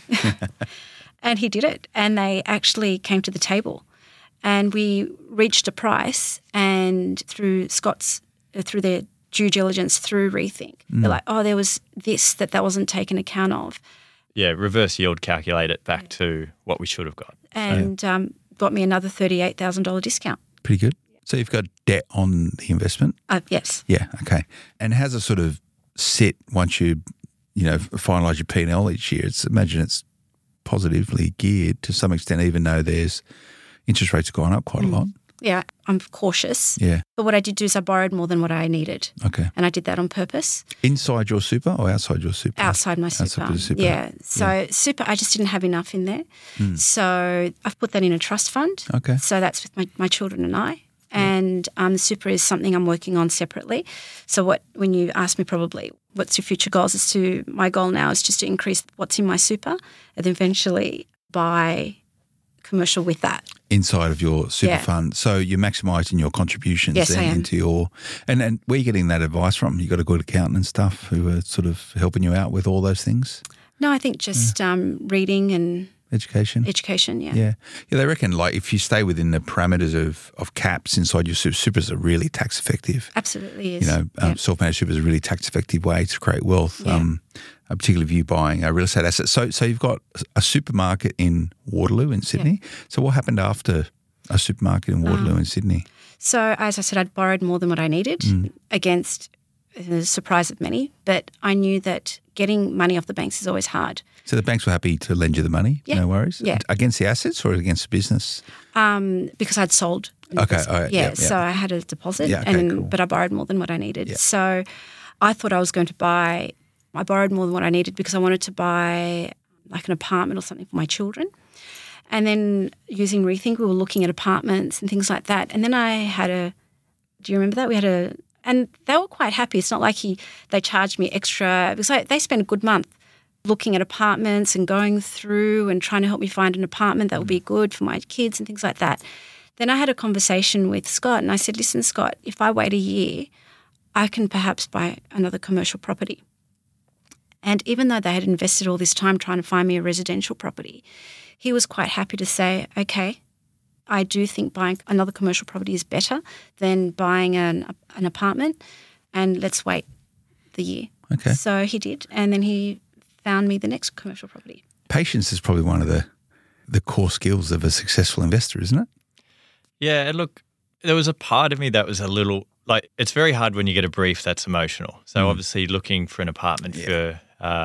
S6: And he did it. And they actually came to the table. And we reached a price, and through their due diligence, through Rethink, they're like, oh, there was this that wasn't taken account of.
S1: Yeah, reverse yield calculate it back to what we should have got.
S6: And got me another $38,000 discount.
S5: Pretty good. So you've got debt on the investment?
S6: Yes.
S5: Yeah, okay. And how's it sort of sit once you finalise your P&L each year? Imagine it's positively geared to some extent, even though there's interest rates have gone up quite a lot.
S6: Yeah, I'm cautious.
S5: Yeah.
S6: But what I did do is I borrowed more than what I needed.
S5: Okay.
S6: And I did that on purpose.
S5: Inside your super or outside your super?
S6: Outside my super.
S5: Outside the super.
S6: Yeah. So super, I just didn't have enough in there. So I've put that in a trust fund.
S5: Okay.
S6: So that's with my children and I. And the super is something I'm working on separately. So when you ask me probably what's your future goals, my goal now is just to increase what's in my super and then eventually buy commercial with that.
S5: Inside of your super fund. So you're maximising your contributions into your... And where are you getting that advice from? You got a good accountant and stuff who are sort of helping you out with all those things?
S6: No, I think just reading and...
S5: Education,
S6: yeah.
S5: Yeah, they reckon like if you stay within the parameters of caps inside your supers are really tax effective.
S6: Absolutely is.
S5: Self-managed super is a really tax effective way to create wealth, particularly if you're buying a real estate asset. So you've got a supermarket in Waterloo in Sydney. Yeah. So what happened after a supermarket in Waterloo in Sydney?
S6: So as I said, I'd borrowed more than what I needed against the surprise of many, but I knew that getting money off the banks is always hard.
S5: So the banks were happy to lend you the money?
S6: Yeah.
S5: No worries?
S6: Yeah.
S5: Against the assets or against the business?
S6: Because I'd sold.
S5: Okay. All right.
S6: So I had a deposit,
S5: cool.
S6: but I borrowed more than what I needed.
S5: Yeah.
S6: So I thought I was going to I borrowed more than what I needed because I wanted to buy like an apartment or something for my children. And then using Rethink, we were looking at apartments and things like that. And then I had do you remember that? And they were quite happy. It's not like they charged me extra. It was like they spent a good month looking at apartments and going through and trying to help me find an apartment that would be good for my kids and things like that. Then I had a conversation with Scott and I said, listen, Scott, if I wait a year, I can perhaps buy another commercial property. And even though they had invested all this time trying to find me a residential property, he was quite happy to say, okay, I do think buying another commercial property is better than buying an apartment, and let's wait the year.
S5: Okay.
S6: So he did, and then he found me the next commercial property.
S5: Patience is probably one of the core skills of a successful investor, isn't it?
S1: Yeah, and look, there was a part of me that was a little like, it's very hard when you get a brief that's emotional. So obviously looking for an apartment for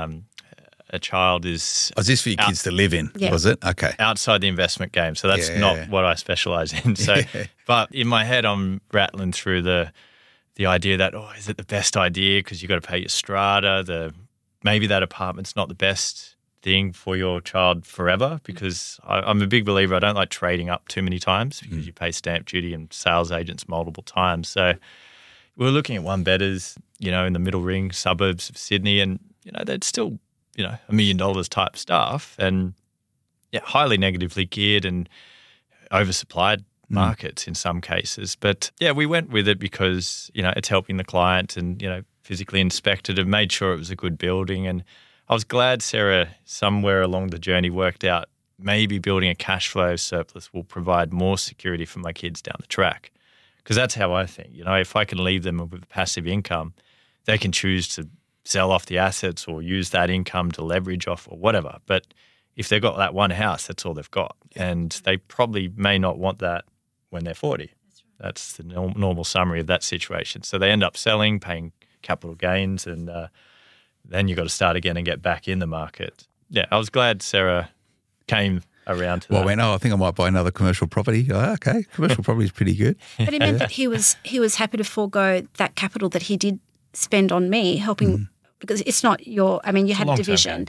S1: a child is...
S5: Oh, is this for your kids to live in,
S6: Yeah.
S5: was it? Okay.
S1: outside the investment game. So that's not what I specialize in. So, but in my head, I'm rattling through the idea that, is it the best idea? Because you've got to pay your strata. Maybe that apartment's not the best thing for your child forever, because I'm a big believer. I don't like trading up too many times because you pay stamp duty and sales agents multiple times. So we were looking at one bedders, in the middle ring suburbs of Sydney, and, they'd still, $1 million type stuff, and highly negatively geared and oversupplied markets in some cases. But we went with it because, it's helping the client, and, physically inspected and made sure it was a good building. And I was glad Sarah somewhere along the journey worked out maybe building a cash flow surplus will provide more security for my kids down the track. Because that's how I think, if I can leave them with passive income, they can choose to sell off the assets or use that income to leverage off or whatever. But if they've got that one house, that's all they've got. And they probably may not want that when they're 40. That's the normal summary of that situation. So they end up selling, paying capital gains, and then you've got to start again and get back in the market. Yeah, I was glad Sarah came around to that.
S5: Well, I think I might buy another commercial property. Oh, okay, commercial property is pretty good.
S6: But it meant that he was happy to forego that capital that he did spend on me helping, because it's not you had a division.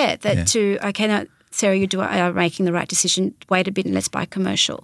S6: Now, Sarah, you are making the right decision. Wait a bit and let's buy commercial.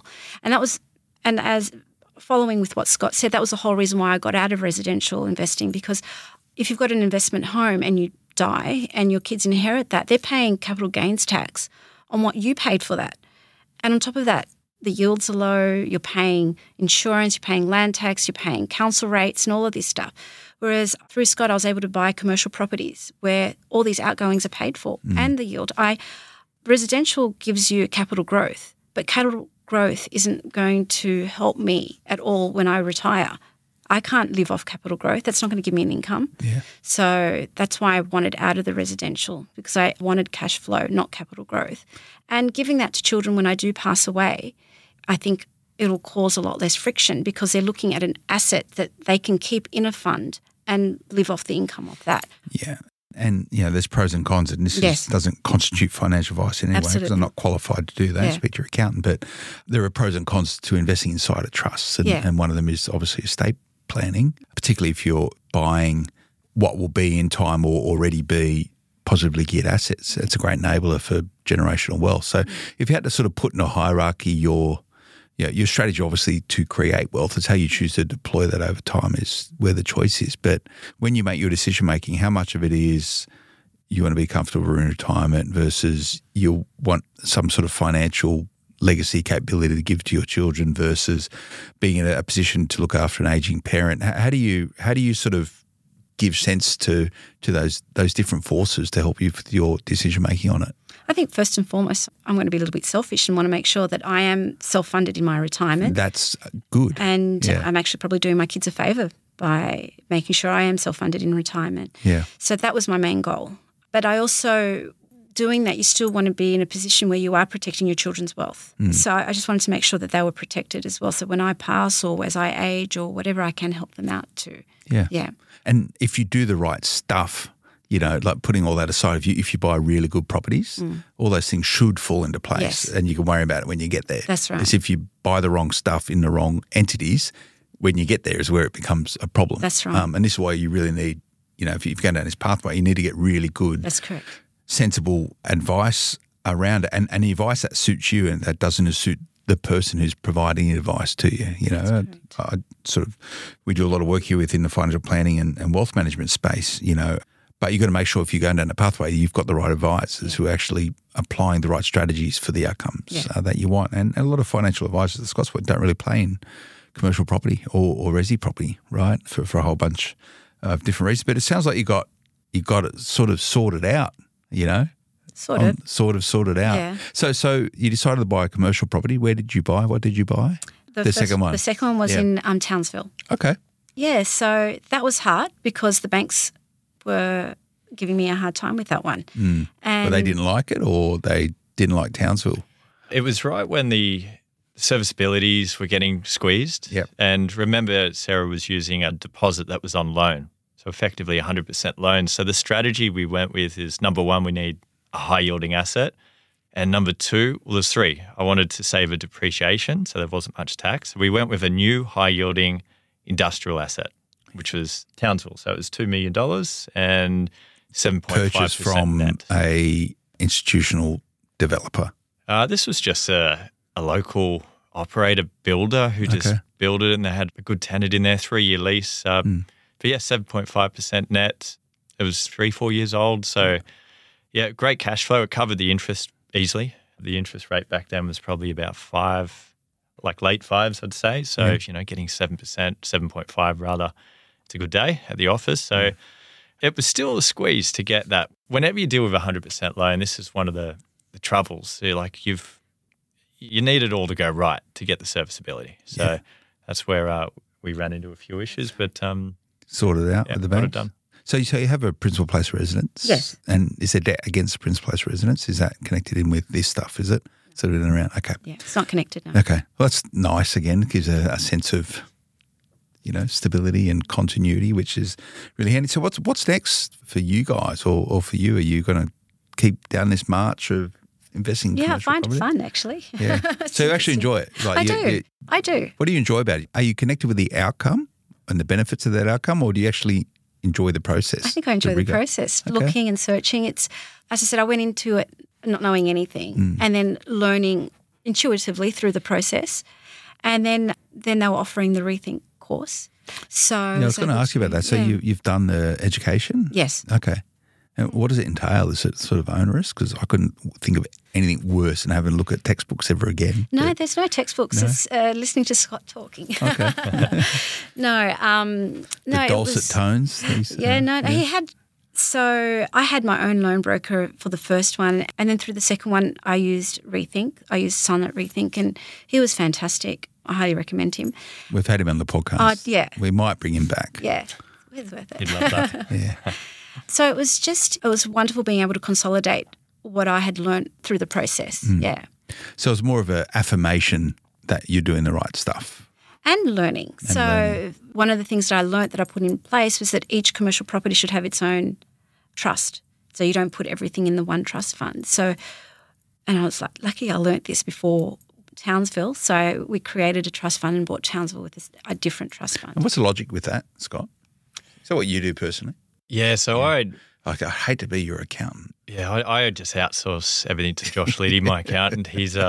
S6: And as following with what Scott said, that was the whole reason why I got out of residential investing, because if you've got an investment home and you die and your kids inherit that, they're paying capital gains tax on what you paid for that. And on top of that, the yields are low, you're paying insurance, you're paying land tax, you're paying council rates and all of this stuff. Whereas through Scott, I was able to buy commercial properties where all these outgoings are paid for and the yield. Residential gives you capital growth, but capital growth isn't going to help me at all when I retire. I can't live off capital growth. That's not going to give me an income. Yeah. So that's why I wanted out of the residential, because I wanted cash flow, not capital growth. And giving that to children when I do pass away, I think it'll cause a lot less friction, because they're looking at an asset that they can keep in a fund and live off the income of that.
S5: Yeah. And, there's pros and cons, and this doesn't constitute financial advice in any way, because I'm not qualified to do that. Speak to your accountant. But there are pros and cons to investing inside a trust, and one of them is obviously estate planning, particularly if you're buying what will be in time or already be positively geared assets. It's a great enabler for generational wealth. So if you had to sort of put in a hierarchy your strategy, obviously, to create wealth, it's how you choose to deploy that over time is where the choice is. But when you make your decision making, how much of it is you want to be comfortable in retirement versus you want some sort of financial legacy capability to give to your children versus being in a position to look after an aging parent? How do you sort of give sense to those different forces to help you with your decision making on it?
S6: I think first and foremost, I'm going to be a little bit selfish and want to make sure that I am self-funded in my retirement.
S5: That's good.
S6: And I'm actually probably doing my kids a favour by making sure I am self-funded in retirement.
S5: Yeah.
S6: So that was my main goal. But I also, doing that, you still want to be in a position where you are protecting your children's wealth. So I just wanted to make sure that they were protected as well. So when I pass or as I age or whatever, I can help them out too.
S5: Yeah.
S6: Yeah.
S5: And if you do the right stuff, like putting all that aside, if you buy really good properties, all those things should fall into place, and you can worry about it when you get there.
S6: That's right.
S5: It's if you buy the wrong stuff in the wrong entities, when you get there is where it becomes a problem.
S6: That's right.
S5: And this is why you really need, if you're going down this pathway, you need to get really good.
S6: That's correct.
S5: sensible advice around it, and the advice that suits you and that doesn't suit the person who's providing the advice to you. You know, we do a lot of work here within the financial planning and wealth management space, you know, but you've got to make sure if you're going down the pathway, you've got the right advisors who are actually applying the right strategies for the outcomes that you want. And a lot of financial advisors at Scott's don't really play in commercial property or resi property, right, for a whole bunch of different reasons. But it sounds like you got it sort of sorted out, you know. Sort of sorted out.
S6: Yeah.
S5: So you decided to buy a commercial property. Where did you buy? What did you buy? The second one.
S6: The second one was in Townsville.
S5: Okay.
S6: Yeah, so that was hard because the banks were giving me a hard time with that one.
S5: And but they didn't like it, or they didn't like Townsville?
S1: It was right when the serviceabilities were getting squeezed.
S5: Yep.
S1: And remember, Sarah was using a deposit that was on loan, so effectively 100% loan. So the strategy we went with is, number one, we need a high-yielding asset. And number two, well, there's three. I wanted to save a depreciation, so there wasn't much tax. So we went with a new high-yielding industrial asset, which was Townsville. So it was $2 million and 7.5%
S5: purchased from
S1: net.
S5: a institutional developer.
S1: This was just a local operator builder who just built it, and they had a good tenant in there, 3-year lease. But yeah, 7.5% net. It was 3-4 years old. So yeah, great cash flow. It covered the interest easily. The interest rate back then was probably about 5, like late 5s, I'd say. So, you know, getting 7%, 7.5 rather, it's a good day at the office. So it was still a squeeze to get that. Whenever you deal with a 100% loan, this is one of the troubles. So like you need it all to go right to get the serviceability. So that's where we ran into a few issues, but
S5: sorted out with the bank.
S1: Got it done.
S5: So you have a principal place residence?
S6: Yes.
S5: And is there debt against the principal place residence? Is that connected in with this stuff, is it? Sort of in and around? Okay.
S6: Yeah, it's not connected, no.
S5: Okay. Well, that's nice again. It gives a sense of, you know, stability and continuity, which is really handy. So what's next for you guys or for you? Are you going to keep down this march of investing in commercial
S6: I find
S5: property?
S6: it fun, actually.
S5: Yeah. So you actually enjoy it? Like
S6: I do.
S5: What do you enjoy about it? Are you connected with the outcome and the benefits of that outcome, or do you actually enjoy the process?
S6: I think I enjoy the process, looking and searching. It's, as I said, I went into it not knowing anything and then learning intuitively through the process. And then they were offering the Rethink course. So
S5: I was going to ask you about that. So you've done the education?
S6: Yes.
S5: Okay. And what does it entail? Is it sort of onerous? Because I couldn't think of anything worse than having a look at textbooks ever again.
S6: No, there's no textbooks. No? It's listening to Scott talking.
S5: Okay.
S6: No.
S5: The dulcet tones.
S6: He had. So I had my own loan broker for the first one, and then through the second one, I used Rethink. I used Son at Rethink, and he was fantastic. I highly recommend him.
S5: We've had him on the podcast.
S6: Yeah.
S5: We might bring him back.
S6: Yeah. It's worth it.
S1: He'd love that.
S5: Yeah.
S6: So it was wonderful being able to consolidate what I had learnt through the process. Yeah.
S5: So it's more of an affirmation that you're doing the right stuff.
S6: And learning. One of the things that I learnt that I put in place was that each commercial property should have its own trust. So you don't put everything in the one trust fund. So, and I was like, lucky I learnt this before Townsville. So we created a trust fund and bought Townsville with a different trust fund.
S5: And what's the logic with that, Scott? Is that what you do personally?
S1: Yeah, so I
S5: hate to be your accountant.
S1: Yeah, I just outsource everything to Josh Liddy, my accountant.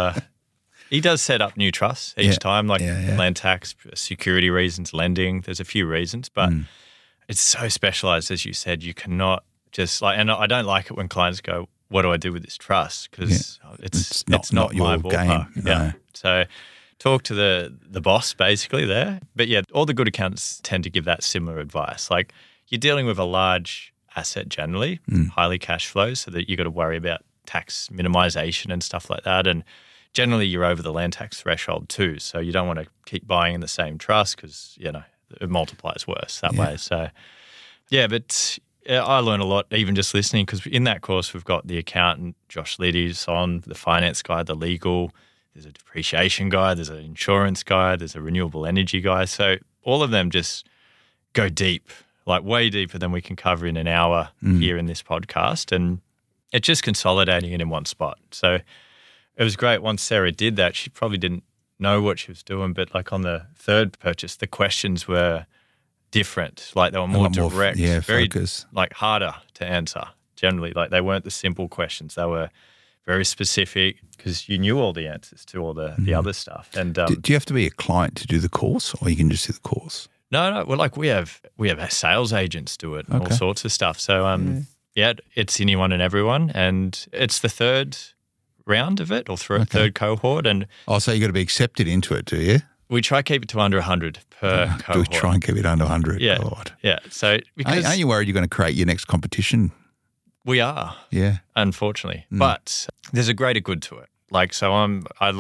S1: He does set up new trusts each time, like land tax, security reasons, lending. There's a few reasons, but it's so specialised, as you said. You cannot just and I don't like it when clients go, "What do I do with this trust?" Because it's not
S5: your
S1: my ballpark.
S5: game. No.
S1: Yeah, so talk to the boss basically there. But yeah, all the good accountants tend to give that similar advice. Like you're dealing with a large asset generally, highly cash flow, so that you got to worry about tax minimisation and stuff like that. And generally, you're over the land tax threshold too, so you don't want to keep buying in the same trust because it multiplies worse that way. So yeah, but I learn a lot even just listening, because in that course we've got the accountant Josh Liddy's on, the finance guy, the legal. There's a depreciation guy, there's an insurance guy, there's a renewable energy guy. So all of them just go deep, like way deeper than we can cover in an hour here in this podcast. And it's just consolidating it in one spot. So it was great. Once Sarah did that, she probably didn't know what she was doing, but like on the third purchase, the questions were different. Like they were more direct, very
S5: focus.
S1: like harder to answer. generally. Like they weren't the simple questions. They were very specific because you knew all the answers to all the other stuff. And
S5: Do you have to be a client to do the course, or you can just do the course?
S1: No. Well, like we have sales agents do it and all sorts of stuff. So it's anyone and everyone, and it's the third round of it or third cohort. And
S5: so you got to be accepted into it, do you?
S1: we try to keep it to under 100 per cohort.
S5: Do we try and keep it under 100?
S1: Yeah,
S5: God.
S1: yeah. So because
S5: Aren't you worried you're going to create your next competition?
S1: we are,
S5: Yeah.
S1: unfortunately, but there's a greater good to it. Like, so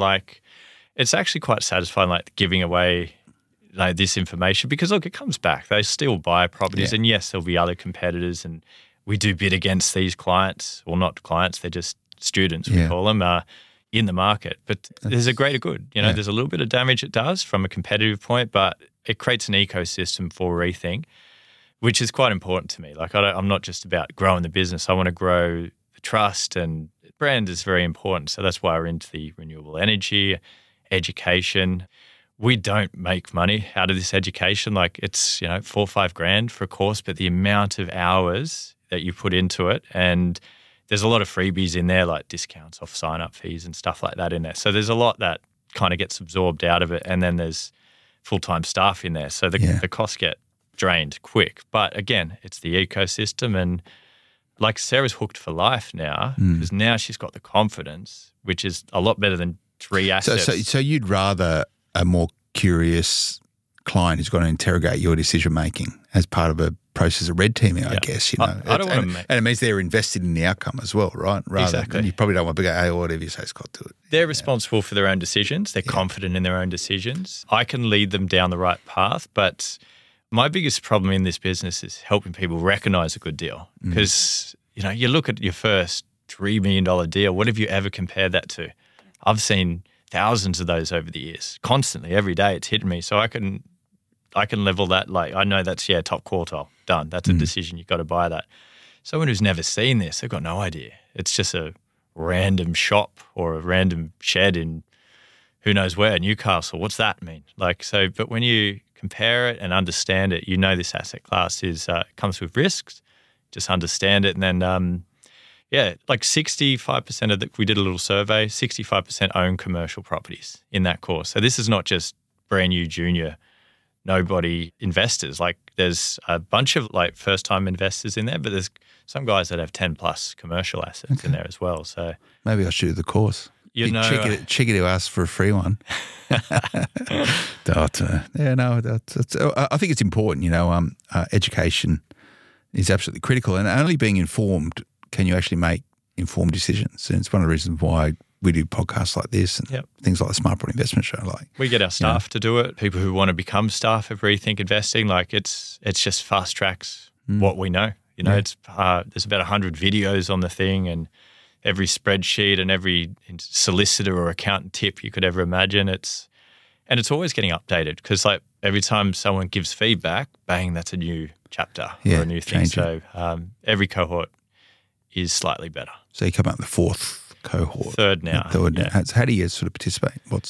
S1: it's actually quite satisfying, like giving away like this information because look, it comes back. They still buy properties, and yes, there'll be other competitors, and we do bid against these clients, well, not clients, they're just students, we call them, in the market. But there's a greater good. You know, there's a little bit of damage it does from a competitive point, but it creates an ecosystem for Rethink, which is quite important to me. Like, I'm not just about growing the business. I want to grow the trust, and brand is very important. So that's why we're into the renewable energy, education. We don't make money out of this education. Like, it's, you know, $4 or $5 grand for a course, but the amount of hours that you put into it, and there's a lot of freebies in there, like discounts off sign-up fees and stuff like that in there. So there's a lot that kind of gets absorbed out of it, and then there's full-time staff in there. So the costs get drained quick. But again, it's the ecosystem, and like Sarah's hooked for life now because now she's got the confidence, which is a lot better than 3 assets.
S5: So you'd rather a more curious client who's going to interrogate your decision making as part of a process of red teaming, I guess. You know,
S1: I don't want to
S5: and it means they're invested in the outcome as well, right?
S1: Exactly.
S5: You probably don't want to go, hey, whatever you say, Scott, do it.
S1: They're responsible for their own decisions. They're confident in their own decisions. I can lead them down the right path, but my biggest problem in this business is helping people recognize a good deal. Because, you know, you look at your first $3 million deal, what have you ever compared that to? I've seen thousands of those over the years. Constantly, every day it's hitting me. So I can level that, like, I know that's, top quartile, done. That's a decision, you've got to buy that. Someone who's never seen this, they've got no idea. It's just a random shop or a random shed in who knows where, Newcastle. What's that mean? Like, so, but when you compare it and understand it, you know this asset class comes with risks. Just understand it, and then, like 65% we did a little survey, 65% own commercial properties in that course. So this is not just brand new junior, nobody investors. Like, there's a bunch of like first-time investors in there, but there's some guys that have 10 plus commercial assets in there as well. So
S5: maybe I should do the course.
S1: You know,
S5: cheeky to ask for a free one. I think it's important. You know, education is absolutely critical, and only being informed can you actually make informed decisions. And it's one of the reasons why we do podcasts like this and things like the Smart Broad Investment Show. Like,
S1: we get our staff to do it. People who want to become staff of Rethink Investing, like it's just fast tracks what we know. You know, it's there's about 100 videos on the thing, and every spreadsheet and every solicitor or accountant tip you could ever imagine. It's always getting updated because, like, every time someone gives feedback, bang, that's a new chapter or a new thing. So every cohort is slightly better.
S5: So you come up with the fourth cohort.
S1: Third now.
S5: Yeah. How do you sort of participate?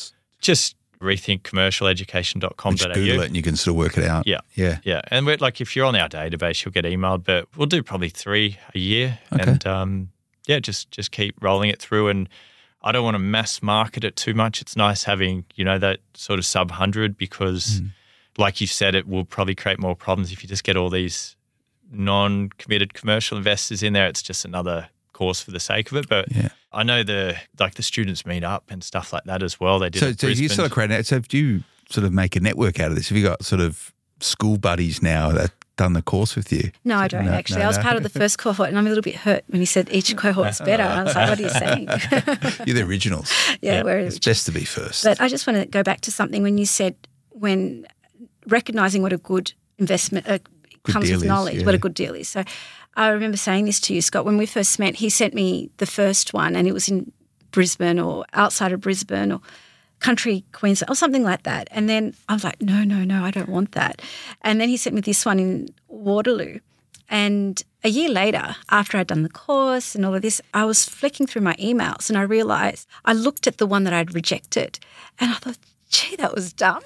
S1: Just rethinkcommercialeducation.com.au.
S5: Just Google it and you can sort of work it out.
S1: Yeah. And we're, like, if you're on our database, you'll get emailed, but we'll do probably 3 a year.
S5: Okay.
S1: And just keep rolling it through. And I don't want to mass market it too much. It's nice having, you know, that sort of sub 100 because like you said, it will probably create more problems if you just get all these non-committed commercial investors in there. It's just another course for the sake of it. But I know the students meet up and stuff like that as well. They did.
S5: So you sort of create. So do you sort of make a network out of this? Have you got sort of school buddies now that done the course with you?
S6: No, I don't actually. I was part of the first cohort, and I'm a little bit hurt when he said each cohort's better. I was like, what are you saying?
S5: You're the originals. It's best to be first.
S6: But I just want to go back to something when you said when recognising what a good investment comes with knowledge, what a good deal is. So I remember saying this to you, Scott, when we first met. He sent me the first one, and it was in Brisbane or outside of Brisbane or country Queensland or something like that. And then I was like, no, I don't want that. And then he sent me this one in Waterloo. And a year later, after I'd done the course and all of this, I was flicking through my emails and I realised I looked at the one that I'd rejected and I thought, gee, that was dumb.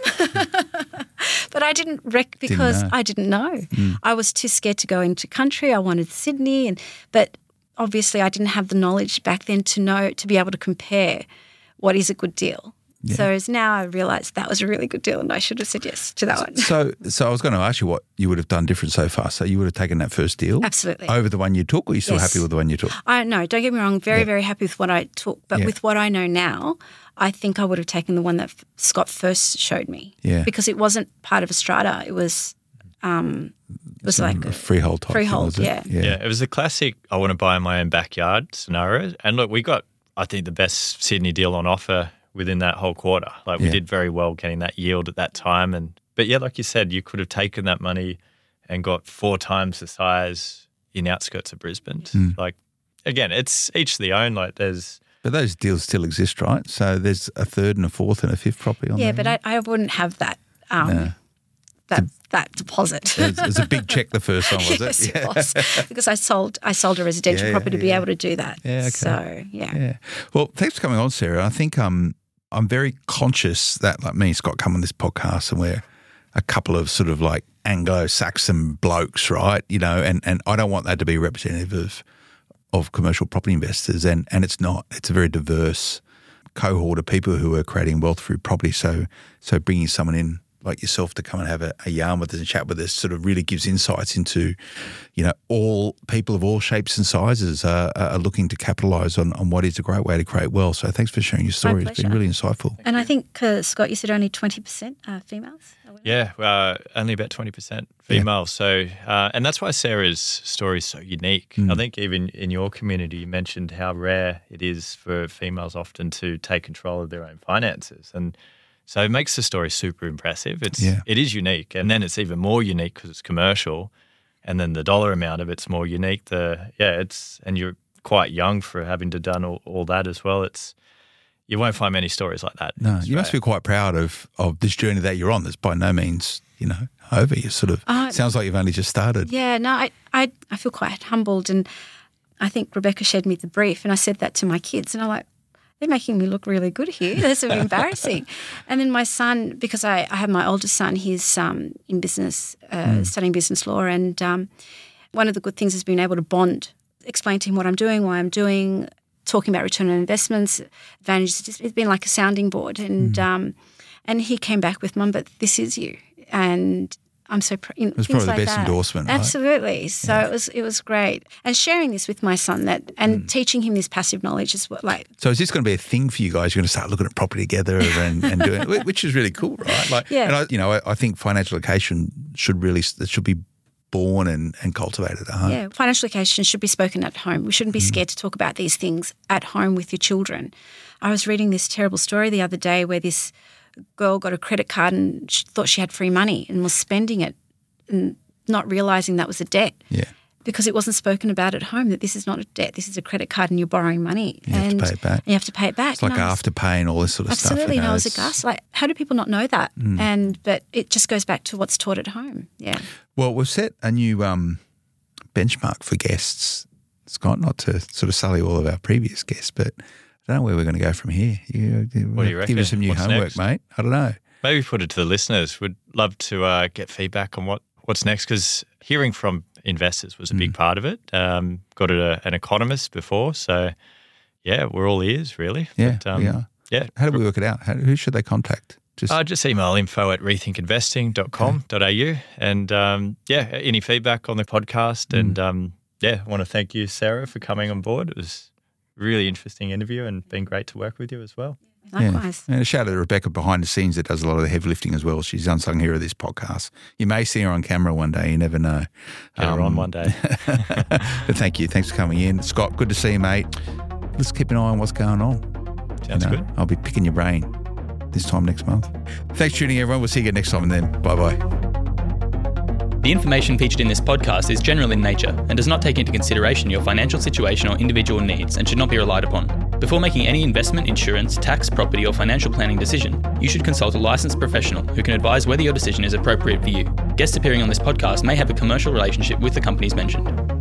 S6: But I didn't because I didn't know. I was too scared to go into country. I wanted Sydney. But obviously I didn't have the knowledge back then to be able to compare what is a good deal.
S5: Yeah.
S6: So as now I realise that was a really good deal and I should have said yes to that one.
S5: So I was going to ask you what you would have done different so far. So you would have taken that first deal?
S6: Absolutely.
S5: Over the one you took, or are you still
S6: Yes.
S5: happy with the one you took?
S6: No, don't get me wrong, very happy with what I took. But with what I know now, I think I would have taken the one that Scott first showed me.
S5: Yeah.
S6: Because it wasn't part of a strata. It was like
S5: A freehold type
S6: freehold,
S5: thing, was it?
S1: Yeah, it was a classic I want to buy in my own backyard scenario. And look, we got, I think, the best Sydney deal on offer within that whole quarter. Like we did very well getting that yield at that time. But yeah, like you said, you could have taken that money and got 4 times the size in the outskirts of Brisbane. Like, again, it's each to their own. Like there's...
S5: But those deals still exist, right? So there's a third and a fourth and a fifth property on there.
S6: Yeah, but I wouldn't have that that deposit.
S5: It was a big check the first time, was
S6: Yes,
S5: it?
S6: it was. Because I sold a residential property to be able to do that.
S5: Yeah, okay.
S6: So,
S5: Yeah. Well, thanks for coming on, Sarah. I think I'm very conscious that, like me and Scott come on this podcast and we're a couple of sort of like Anglo-Saxon blokes, right? You know, and I don't want that to be representative of commercial property investors, and it's not. It's a very diverse cohort of people who are creating wealth through property. So bringing someone in like yourself to come and have a yarn with us and chat with us sort of really gives insights into, you know, all people of all shapes and sizes are looking to capitalise on what is a great way to create wealth. So thanks for sharing your story. It's been really insightful.
S6: And I think, Scott, you said only 20% are females?
S1: Yeah, only about 20% female. So, and that's why Sarah's story is so unique. I think even in your community, you mentioned how rare it is for females often to take control of their own finances. And so it makes the story super impressive. It is unique. And then it's even more unique because it's commercial. And then the dollar amount of it's more unique. And you're quite young for having to done all that as well. You won't find many stories like that.
S5: No, you must be quite proud of this journey that you're on. That's by no means, you know, over. You sort of sounds like you've only just started.
S6: Yeah, no, I feel quite humbled, and I think Rebecca shared me the brief, and I said that to my kids, and I'm like, they're making me look really good here. That's so embarrassing. And then my son, because I have my oldest son, he's in business, studying business law, and one of the good things is being able to bond, explain to him what I'm doing, why I'm doing, talking about return on investments, advantages. It's been like a sounding board. And he came back with, Mum, but this is you. And I'm so proud.
S5: It was probably the best endorsement, right?
S6: Absolutely. So it was great. And sharing this with my son and teaching him this passive knowledge is what
S5: So is this going to be a thing for you guys? You're going to start looking at property together and doing it, which is really cool, right? And I think financial education should be born and cultivated at home.
S6: Yeah, financial education should be spoken at home. We shouldn't be scared to talk about these things at home with your children. I was reading this terrible story the other day where this girl got a credit card and she thought she had free money and was spending it and not realising that was a debt.
S5: Yeah.
S6: Because it wasn't spoken about at home that this is not a debt, this is a credit card and you're borrowing money.
S5: You have to pay it back.
S6: And you have to pay it back.
S5: It's like Afterpay and all this sort of stuff.
S6: Absolutely,
S5: You know,
S6: and I was aghast. Like, how do people not know that? But it just goes back to what's taught at home. Yeah.
S5: Well, we've set a new benchmark for guests, Scott, not to sort of sully all of our previous guests, but I don't know where we're going to go from here.
S1: What do you reckon?
S5: Give us some new homework,
S1: next?
S5: mate. I don't know.
S1: Maybe put it to the listeners. We'd love to get feedback on what's next, because hearing from investors was a big part of it. Got an economist before, so yeah, we're all ears really.
S5: Yeah,
S1: but,
S5: we are.
S1: Yeah.
S5: How do we work it out? Who should they contact?
S1: Just email info@rethinkinvesting.com.au and any feedback on the podcast. And I want to thank you, Sarah, for coming on board. It was a really interesting interview and been great to work with you as well.
S6: Likewise.
S5: Yeah. And a shout out to Rebecca behind the scenes that does a lot of the heavy lifting as well. She's the unsung hero of this podcast. You may see her on camera one day. You never know.
S1: Get her on one day.
S5: But thank you. Thanks for coming in. Scott, good to see you, mate. Let's keep an eye on what's going on.
S1: Sounds good.
S5: I'll be picking your brain this time next month. Thanks for tuning in, everyone. We'll see you again next time, and then bye-bye.
S7: The information featured in this podcast is general in nature and does not take into consideration your financial situation or individual needs and should not be relied upon. Before making any investment, insurance, tax, property or financial planning decision, you should consult a licensed professional who can advise whether your decision is appropriate for you. Guests appearing on this podcast may have a commercial relationship with the companies mentioned.